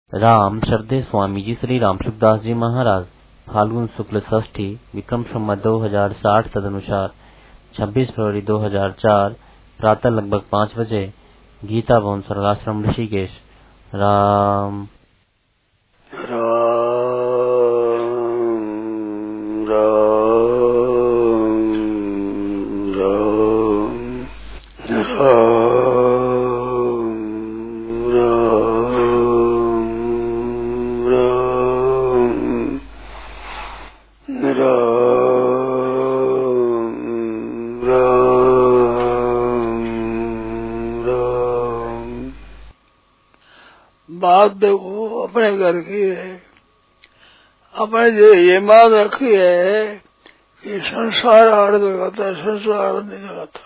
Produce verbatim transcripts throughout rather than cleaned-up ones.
राम श्रद्धेय स्वामी जी श्री राम सुखदास जी महाराज फाल्गुन शुक्ल षष्ठी विक्रम संवत दो हजार साठ तदनुसार छब्बीस फरवरी दो हजार चार प्रातः लगभग पाँच बजे गीता भवन सरलाश्रम ऋषिकेश। राम राम राम राम राम बात देखो अपने घर की है, अपने जो ये बात रखी है कि संसार अर्थ लगाता, संसार अर्थ नहीं लगाता।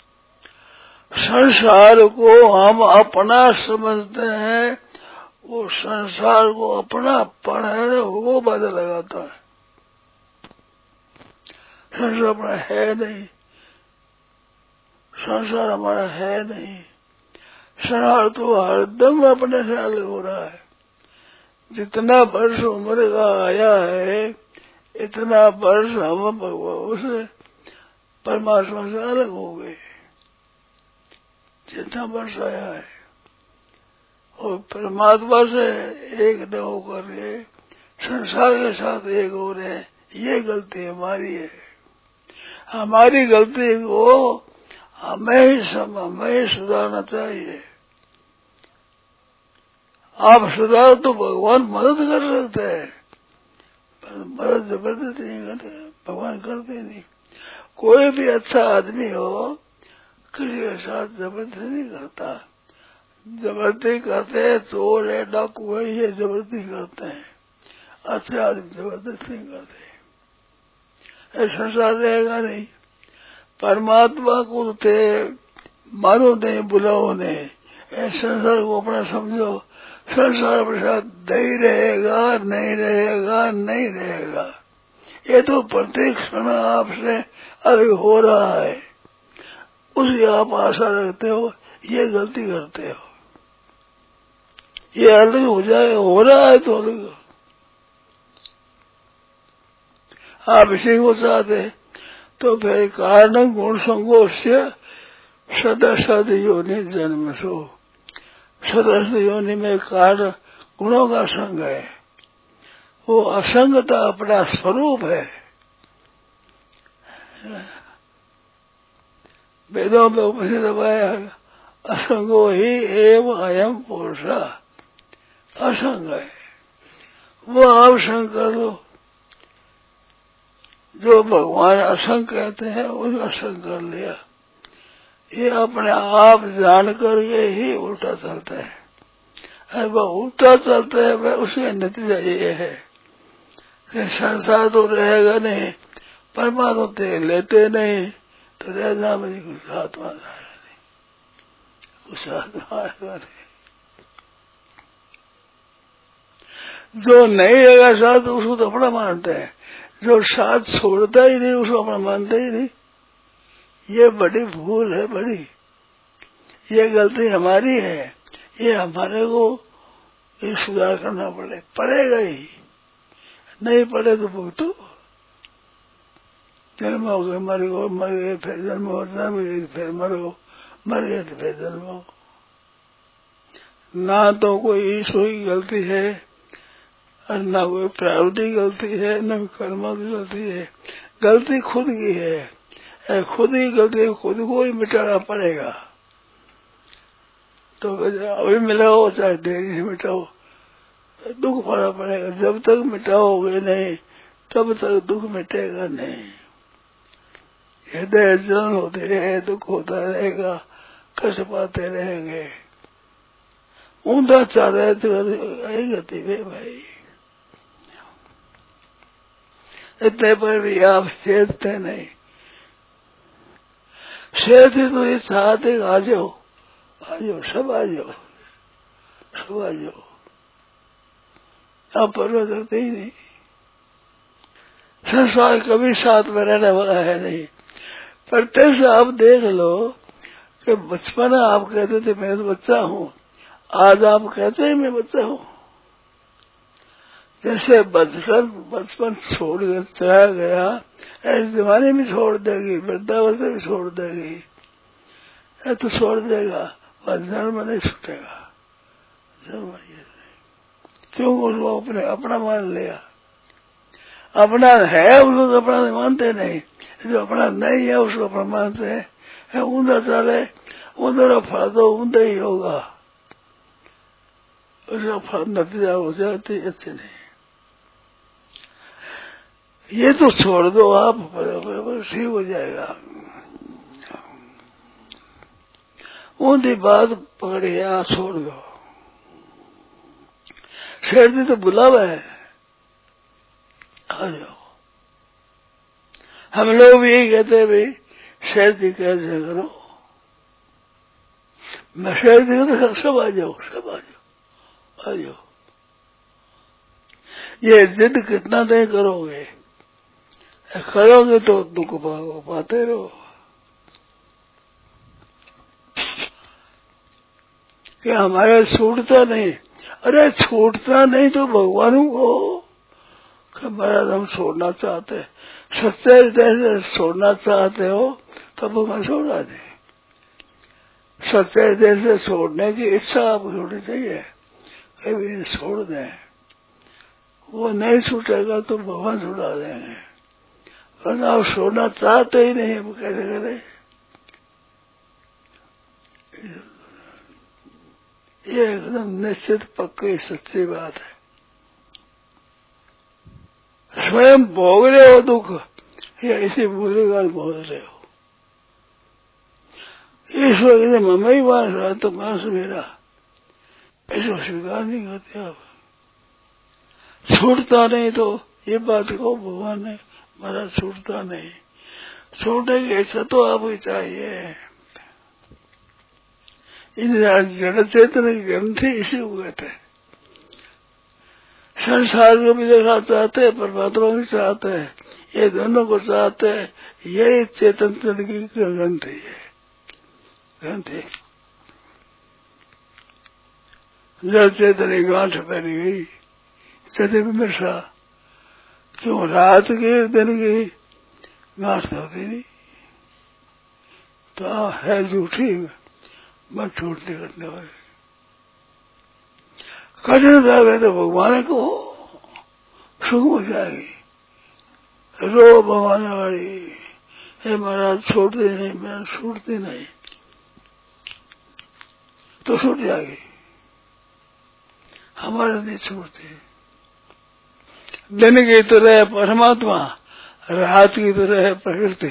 संसार को हम अपना समझते हैं, वो संसार को अपना पण है वो बात लगाता है। संसार अपना है नहीं, संसार हमारा है नहीं। संसार तो हरदम अपने से अलग हो रहा है। जितना वर्ष उम्र का आया है इतना वर्ष हम उस परमात्मा से अलग हो गए। जितना वर्ष आया है और परमात्मा से एक न होकर के संसार के साथ एक हो रहे, ये गलती हमारी है। हमारी गलती को हमें ही सम हमें ही सुधारना चाहिए। आप सुधार तो भगवान मदद कर सकते हैं, पर मदद जबरदस्ती नहीं करते, भगवान करते नहीं। कोई भी अच्छा आदमी हो किसी के साथ जबरदस्ती नहीं करता। जबरदस्ती करते हैं चोर है डाकू है, ये जबरदस्ती करते हैं। अच्छे आदमी जबरदस्ती नहीं करते। ऐसा संसार रहेगा नहीं। परमात्मा को थे मानो नहीं बुलाओ नहीं, ऐसे संसार को अपना समझो। संसार अपने साथ नहीं रहेगा, नहीं रहेगा, नहीं रहेगा। ये तो प्रत्येक क्षण आपसे अलग हो रहा है, उसकी आप आशा रखते हो, ये गलती करते हो। ये अलग हो जाए, हो रहा है तो अलग। आप इसी को चाहते तो फिर कारण गुण संगोष्य सदा सद योनि जन्म सो। सदस्य योनि में कारण गुणों का संग है, वो असंगता अपना स्वरूप है। वेदों में उपनिषद दबाया असंगो ही एवं अयम पुरुष असंग है। वो आप संग कर लो, जो भगवान असंग कहते हैं उनका संग कर लिया। ये अपने आप जान करके ही उल्टा चलता है। अरे वह उल्टा चलता है, वह उसका नतीजा ये है कि संसार तो रहेगा नहीं, परमात्मा तो लेते नहीं, तो रहना मुझे कुछ आत्मा आएगा नहीं, कुछ आत्मा आएगा नहीं। जो नहीं रहेगा साथ उसको तो अपना मानते हैं, जो साथ छोड़ता ही नहीं उसको अपना मानता ही नहीं। ये बड़ी भूल है, बड़ी ये गलती हमारी है। ये हमारे को ये सुधार करना पड़े, पड़ेगा ही। नहीं पड़े तो भुगतो। जन्म हो गए मर गए, मर गए फिर जन्म हो, जन्म गए फिर मरो, मर गए तो फिर जन्म हो। ना तो कोई ईश्वर की गलती है और ना कोई प्रारब्ध की गलती है, न कर्म की गलती है। गलती खुद की है, खुद ही गलती खुद को ही मिटाना पड़ेगा। तो अभी मिलाओ चाहे देरी से मिटाओ, दुख पड़ा पड़ेगा। जब तक मिटाओगे नहीं तब तक दुख मिटेगा नहीं। हृदय जलन होते रहे, दुख होता रहेगा, कष्ट पाते रहेंगे। ऊंधा चाह रहे तो आई गति में भाई, इतने पर भी आप चेतते नहीं। शेरते तो ये चाहते आ जाओ, आ जाओ, सब आ जाओ, सब आ जाओ। आप परवाह करते ही नहीं। संसार कभी साथ में रहने वाला है नहीं। प्रत्यक्ष आप देख लो कि बचपन आप कहते थे मैं तो बच्चा हूँ, आज आप कहते हैं मैं बच्चा हूँ। जैसे बचपन बचपन छोड़ कर चला गया, ऐसे जमाने में छोड़ देगी, वृद्धावस्था भी छोड़ देगी, है तो छोड़ देगा, पर जन्म नहीं छूटेगा। जन्म ये क्यों? उसको अपने अपना मान लिया, अपना है उसको तो अपना नहीं मानते नहीं, जो अपना नहीं है उसको अपना मानते हैं। ऊंधा चले ऊंधा फल तो ऊंधा ही होगा, उसका फल नतीजा हो जाती अच्छे नहीं। ये तो छोड़ दो आप, ठीक हो जाएगा। ऊंधी बात पकड़ी आप छोड़ दो। शेर जी तो बुलावा है, आ जाओ। हम लोग भी यही कहते हैं भाई शेर जी कैसे करो, मैं शेर जी कहते सब आ जाओ, सब आ जाओ, आ जाओ। ये जिद कितना देर करोगे, करोगे तो दुख पाते रहो। क्या हमारा छूटता नहीं? अरे छूटता नहीं तो भगवान को महाराज हम छोड़ना चाहते हैं, सच्चे हृदय से छोड़ना चाहते हो तो भगवान छोड़ा दे। सच्चे हृदय से छोड़ने की इच्छा आपको होनी चाहिए, कभी छोड़ दें, वो नहीं छूटेगा तो भगवान छुड़ा देंगे। वरना आप छोड़ना चाहते ही नहीं, वो कैसे करें? ये एकदम निश्चित पक्की सच्ची बात है। स्वयं भोग रहे हो दुख या इसी भूलेगा भोग रहे हो। ईश्वर कहते मम्मी वास रहा तो मांस मेरा, ऐसा स्वीकार नहीं करते आप। छूटता नहीं तो ये बात को भगवान ने महाराज छूटता नहीं, छोड़ने की इच्छा तो आपको चाहिए। इन जड़ चेतन की ग्रंथि इसी को कहते हैं। संसार को भी देखना चाहते हैं, परमात्मा भी चाहते हैं, ये दोनों को चाहते हैं, यही चेतन की ग्रंथि है। ग्रंथि जड़ चेतन गांठ पहनी गई चेतन में मिर्सा, क्यों? रात की दिन की गांठ होती नहीं, तो है झूठी मत छूटने करने वाले। कठिन जावे तो भगवान को सुख हो जाएगी। रो भगवान वाली, हे महाराज छोड़ते नहीं, मैं छूटती नहीं, तो छूट जाएगी। हमारे नहीं छूटती। दिन की तरह परमात्मा, रात की तरह प्रकृति,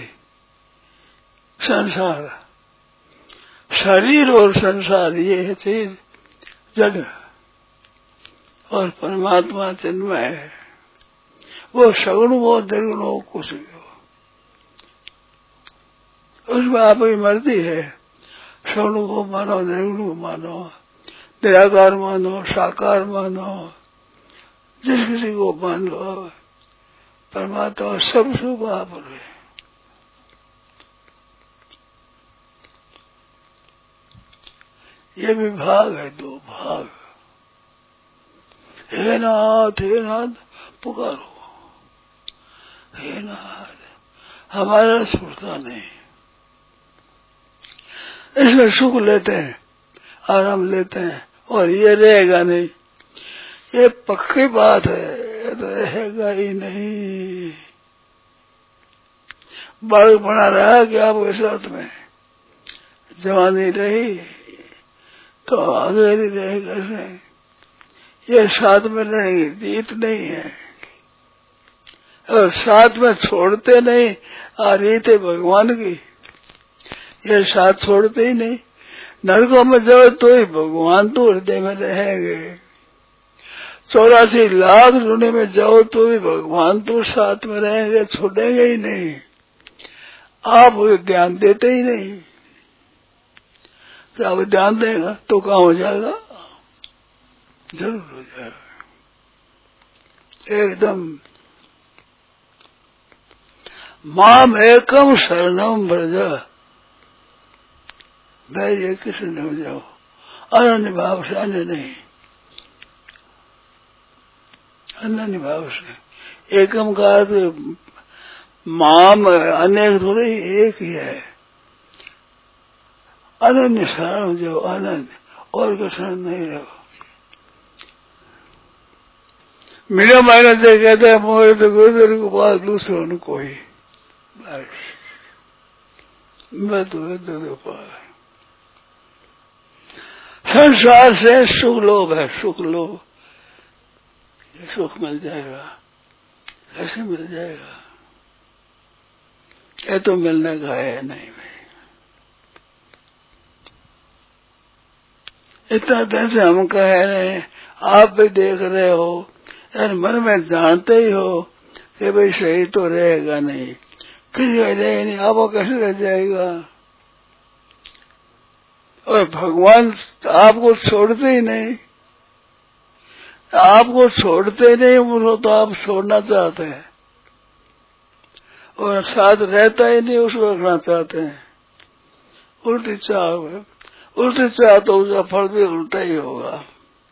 संसार, शरीर और संसार ये है चीज जड़, और परमात्मा चिन्मय है। वो सगुण हो निर्गुण हो कुछ भी हो, उसमें आपकी मर्जी है। सगुण को मानो, निर्गुण को मानो, निराकार मानो, साकार मानो, जिस किसी को मान लो, परमात्मा सब शुभ आप है। ये भी भाग है, दो भाग। हे नाथ, हे नाथ पुकारो, हे नाथ हमारा छूटता नहीं। इसमें सुख लेते हैं, आराम लेते हैं, और ये रहेगा नहीं, ये पक्की बात है, ये तो रहेगा ही नहीं। बालक बना रहा कि आपके साथ में जवानी रही तो आगे नहीं रहेगा नहीं, ये साथ में रहेंगे, रीत नहीं है। और साथ में छोड़ते नहीं, आ रीत है भगवान की, ये साथ छोड़ते ही नहीं। नरकों में जाओ तो ही भगवान तो हृदय में रहेंगे, चौरासी लाख दुनिया में जाओ तो भी भगवान तो साथ में रहेंगे, छोड़ेंगे ही नहीं। आप ध्यान देते ही नहीं, तो आप ध्यान देगा तो कहाँ हो जाएगा? जरूर हो जाएगा एकदम। माम एकम शरणम व्रज, धैर्य कृष्ण हो जाओ, अनन्य भाव से अन्य नहीं। अनन्य भाव से। एकम का माम अनेक थोड़े, एक ही है। अनन्य शरण हो जाओ, अनन्य, और का शरण नहीं रहो। मेरा मायना से कहता है मोरे तो गुरुदेव को पास दूसरों ने कोई, बस मैं तो गुरुदेव पास। संसार से सुख लोभ है, सुख लोभ, सुख मिल जाएगा, कैसे मिल जाएगा? ये तो मिलने का है नहीं भाई। इतना दिन से हम कह रहे हैं, आप भी देख रहे हो, यार मन में जानते ही हो कि भाई सही तो रहेगा नहीं, किसी का रहेगा नहीं, आपको कैसे रह जाएगा? और भगवान आपको छोड़ते ही नहीं, आपको छोड़ते नहीं, वो तो आप छोड़ना चाहते हैं, और साथ रहता ही नहीं, उसको रखना चाहते हैं। उल्टी चाह, उल्टी चाह तो उसका फल भी उल्टा ही होगा।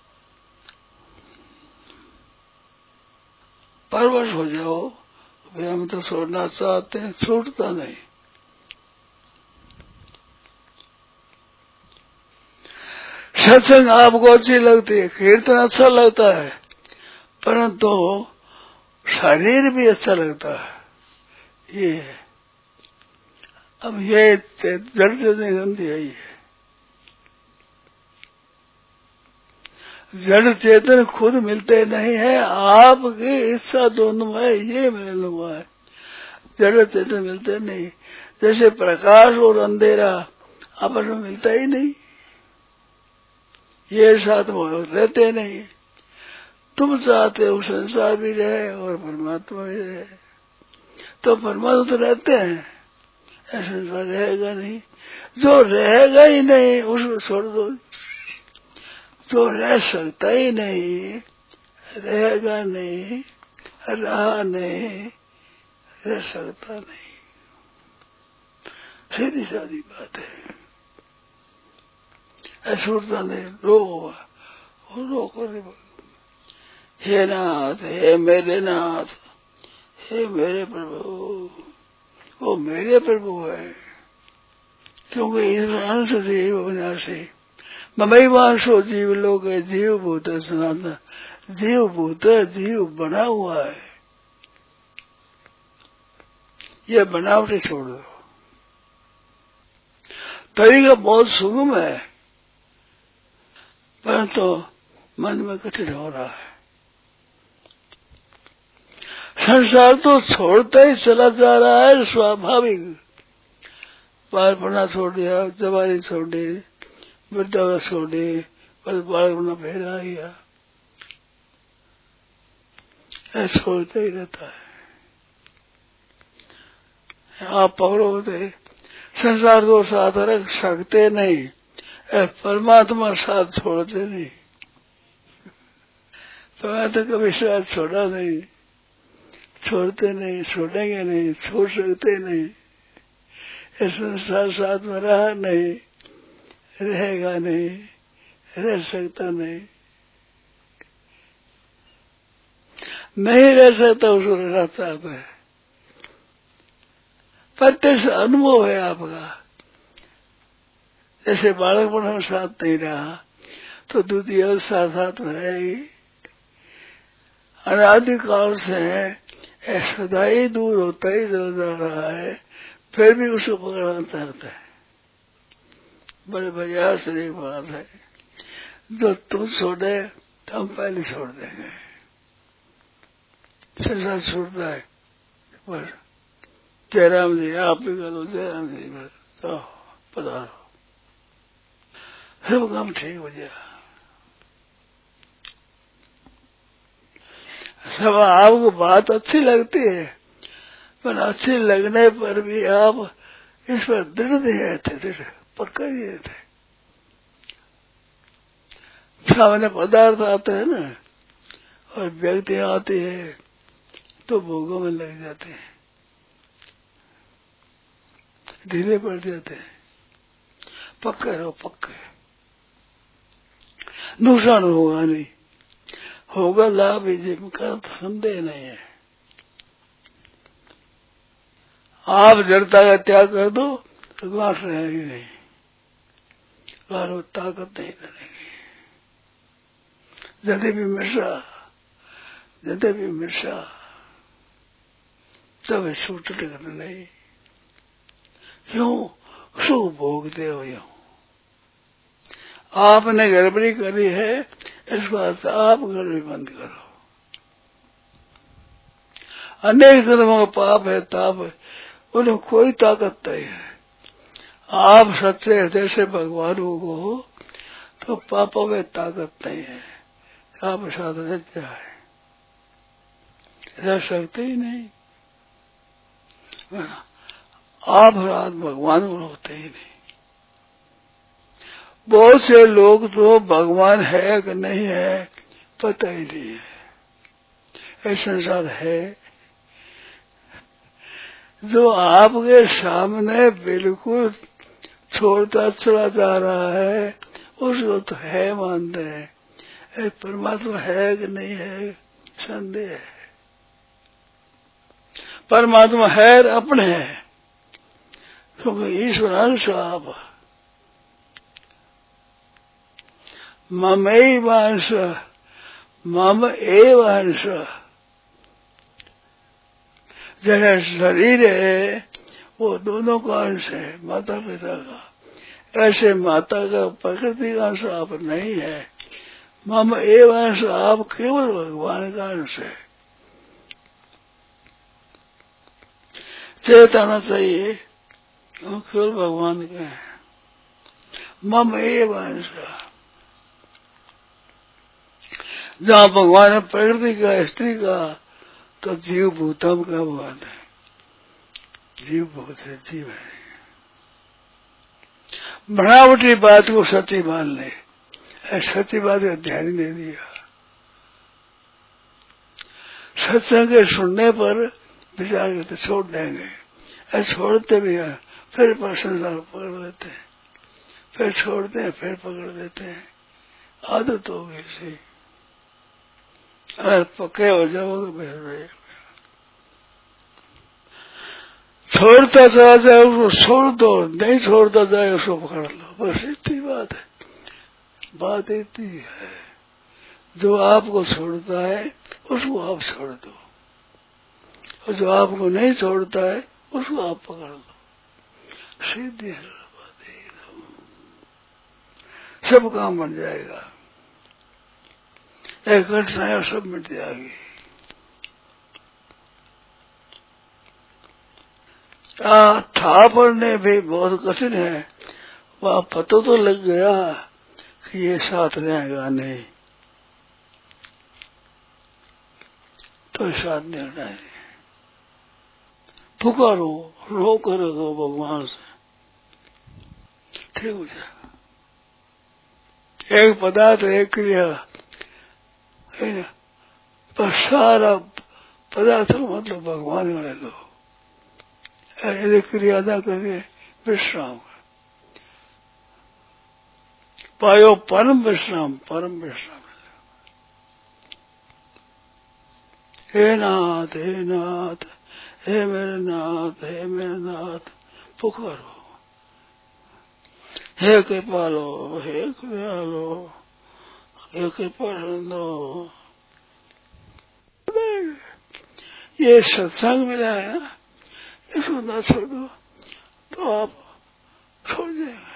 परवश हो जाओ, भाई हम तो छोड़ना चाहते हैं, छूटता नहीं। सत्संग आपको अच्छी लगती है, कीर्तन अच्छा लगता है, परंतु शरीर भी अच्छा लगता है। ये है अब ये जड़ से निधन दिया ही है। जड़ चेतन खुद मिलते नहीं है, आपकी इच्छा दोनों है, ये मेल हुआ है। जड़ चेतन मिलते नहीं, जैसे प्रकाश और अंधेरा आपस में मिलता ही नहीं, ये साथ रहते नहीं। तुम चाहते हो संसार भी रहे और परमात्मा भी रहे, तो परमात्मा तो रहते हैं, ऐसा संसार रहेगा नहीं। जो रहेगा ही नहीं उसको छोड़ दो, जो रह सकता ही नहीं, रहेगा नहीं, रहा नहीं, रह सकता नहीं, सीधी सादी बात है। छूटता नहीं, रो रो कर, हे नाथ, हे मेरे नाथ, हे मेरे प्रभु, वो मेरे प्रभु है, क्योंकि अंश जीव विनाशी ममई वांशो जीव लोग है, जीव भूत है सनातन, जीव भूत है, जीव बना हुआ है, ये बनावटी छोड़ दो। तरीका बहुत सुगम है, परंतु तो मन में कठिन हो रहा है। संसार तो छोड़ता ही चला जा रहा है, स्वाभाविक। बाल पढ़ना छोड़ दिया, जवानी छोड़ दी, वृद्धावस्था छोड़ दी, बस बाल पढ़ना फिर आ गया, ऐसा छोड़ता ही रहता है। आप पकड़ोगे संसार को साथ रख सकते नहीं, परमात्मा साथ छोड़ते नहीं। परमात्मा कभी साथ छोड़ा नहीं, छोड़ते नहीं, छोड़ेंगे नहीं, छोड़ सकते नहीं। इस संसार साथ में रहा नहीं, रहेगा नहीं, रह सकता नहीं, नहीं रह सकता, उसको रहना चाहता है। प्रत्यक्ष अनुभव है आपका। जैसे बालकपन में साथ नहीं रहा तो द्वितीय अवस्था साथ में रहेगी। अनादिकाल से सदा ही दूर होता ही चला जा रहा है, फिर भी उसको पकड़ना चाहता है। बड़े बढ़िया से बात है, जो तुम छोड़े तो हम पहले छोड़ देंगे। संसार छूटता है बस। जयराम जी आप भी करो, जयराम जी बस तो पधारो, सब काम ठीक हो जाए। सब आपको बात अच्छी लगती है, पर अच्छी लगने पर भी आप इस पर दृढ़ नहीं रहते, दृढ़ पक्का नहीं रहते। सामने पदार्थ आते हैं ना, और व्यक्ति आती है तो भोगों में लग जाते हैं, ढीले पड़ जाते हैं। पक्के रहो, पक्के, नुकसान होगा नहीं। होगा लाभ जिनका तो संदेह नहीं है। आप जड़ता का त्याग कर दो तो गांठ रहेगी नहीं, गांठ ताकत नहीं रहेगी। जदे भी मिर्चा जदे भी मिर्चा तब छूट कर नहीं। क्यों सुख भोगते हो? यूं आपने गड़बड़ी करी है, इस बात से आप गड़बड़ी बंद करो। अनेक जन्मों का पाप है, ताप है, उन्हें कोई ताकत नहीं है। आप सच्चे हृदय से भगवान को तो पापों में ताकत नहीं है। आप साथ रह जाए, रह सकते ही नहीं। आप रात भगवान को होते ही नहीं। बहुत से लोग तो भगवान है कि नहीं है पता ही नहीं है। ऐसा संसार है जो आपके सामने बिल्कुल छोड़ता चला जा रहा है, उसको तो है मानते हैं। परमात्मा है कि नहीं है संदेह है। परमात्मा है अपने है, क्योंकि ईश्वर अंश आप ममैव अंश मम एव अंश। जैसे शरीर है वो दोनों का अंश है, माता पिता का, ऐसे माता का प्रकृति का अंश आप नहीं है। मम एव अंश आप केवल भगवान का अंश है। चेतना चाहिए हम केवल भगवान के हैं। मम एव अंश जहाँ भगवान है प्रकृति का स्त्री का तो जीव भूतम का भगवान है। जीव भूत है, जीव है। बनावटी बात को सच्ची मान ले, सच्ची बात का ध्यान ही नहीं दिया। सत्संग के सुनने पर विचार करते छोड़ देंगे, ऐसे छोड़ते भी हैं, फिर संसार पकड़ लेते हैं, फिर छोड़ते हैं, फिर पकड़ देते हैं। आदत हो गई सी। अगर पक्के हो जाओगे फिर छोड़ता चला जाए उसको छोड़ दो, नहीं छोड़ता जाए उसको पकड़ लो, बस इतनी बात है। बात इतनी है, जो आपको छोड़ता है उसको आप छोड़ दो, और जो आपको नहीं छोड़ता है उसको आप पकड़ लो। सीधी बात है, सब काम बन जाएगा। एक कठिनाई सब मिट जाएगी। था पढ़ने भी बहुत कठिन है, वहां पता तो लग गया कि ये साथ रहेगा नहीं, तो साथ देना है। पुकारो, रो करो भगवान से, ठीक हो जाएगा। एक पदार्थ एक क्रिया है ना, पर सारा पदार्थ मतलब भगवान का ले लो। यदि क्रिया न करके विश्राम पायो, परम विश्राम, परम विश्राम। हे नाथ, हे नाथ, हे मेरे नाथ, हे मेरे नाथ, पुकारो। हे कृपालो, हे कृपालो, हे कृपालो। ये सत्संग मिला है ना, इसको ना छोड़ो तो आप छोड़ देंगे।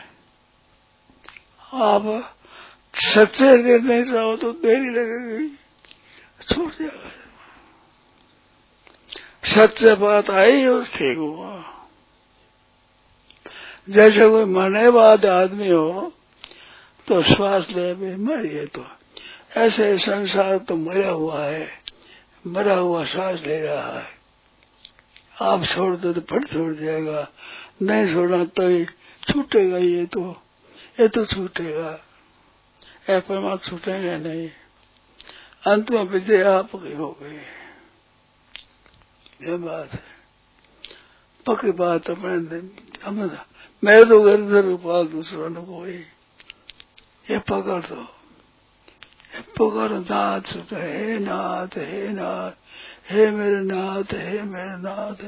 आप सच्चे नहीं चाहो तो देरी लगेगी, छोड़ जाएगा। सच्चे बात आई और ठीक हुआ। जैसे कोई मरने बाद आदमी हो तो श्वास ले भी मरिए, तो ऐसे संसार तो मरा हुआ है, मरा हुआ श्वास ले रहा है। आप छोड़ दो तो फट छोड़ जाएगा, नहीं छोड़ना तो ही छूटेगा। ये तो ये तो छूटेगा, ऐ परमात्मा छूटेगा नहीं। अंत में विजय आपकी हो गई, ये बात है, पक्की बात। अपने मैं तो घर उपाल दूसरों को कोई ये पकड़ दो, पुकार नाथ, हे नाथ, हे नाथ, हे मेरे नाथ, हे मेरे नाथ।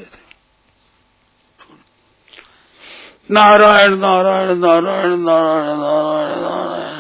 नारायण नारायण नारायण नारायण नारायण नारायण।